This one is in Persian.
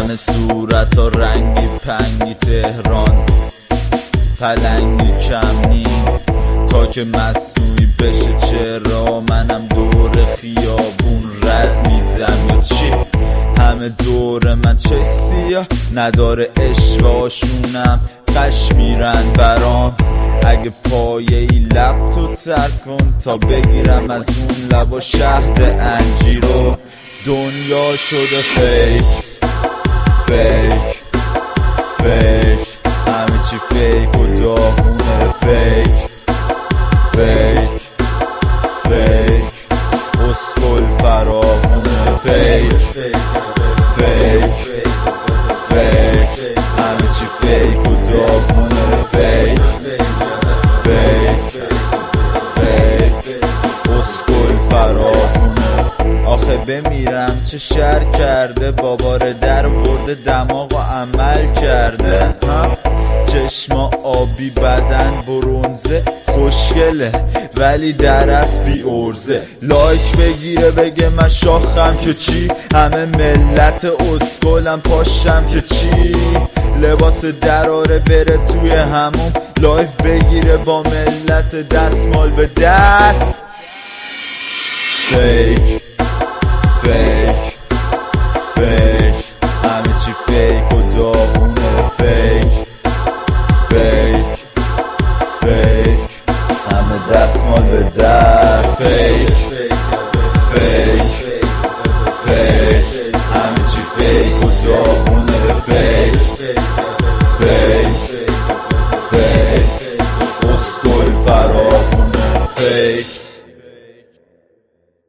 همه صورت ها رنگی پنگی، تهران پلنگی کمی تا که مصنوعی بشه. چرا منم دور خیابون رد میدم یا چی؟ همه دور من چه سیاه نداره، اشواشونم قش میرن برام. اگه پایه ای لب تو تر کن تا بگیرم از اون لب و شهد انجیرو. دنیا شده فیک فیک فیک، همه چی فیک و داغونه. فیک فیک فیک، اسکل فراغونه. فیک فیک فیک، همه چی فیک و داغونه. فیک فیک فیک، اسکل فراغونه. آخه بمیرم چه شر کرده، باباره در ورده دماغ و عمل کرده. چشما آبی بدن برونزه، خوشگله ولی در از بی ارزه. لایک بگیره بگه من شاخم که چی، همه ملت اسکلم پاشم که چی. لباس دراره بره توی همون، لایف بگیره با ملت دستمال به دست. فیک فیک فیک، همه چی فیک و داغونه. فیک فیک فیک، همه دستمال به دست. فیک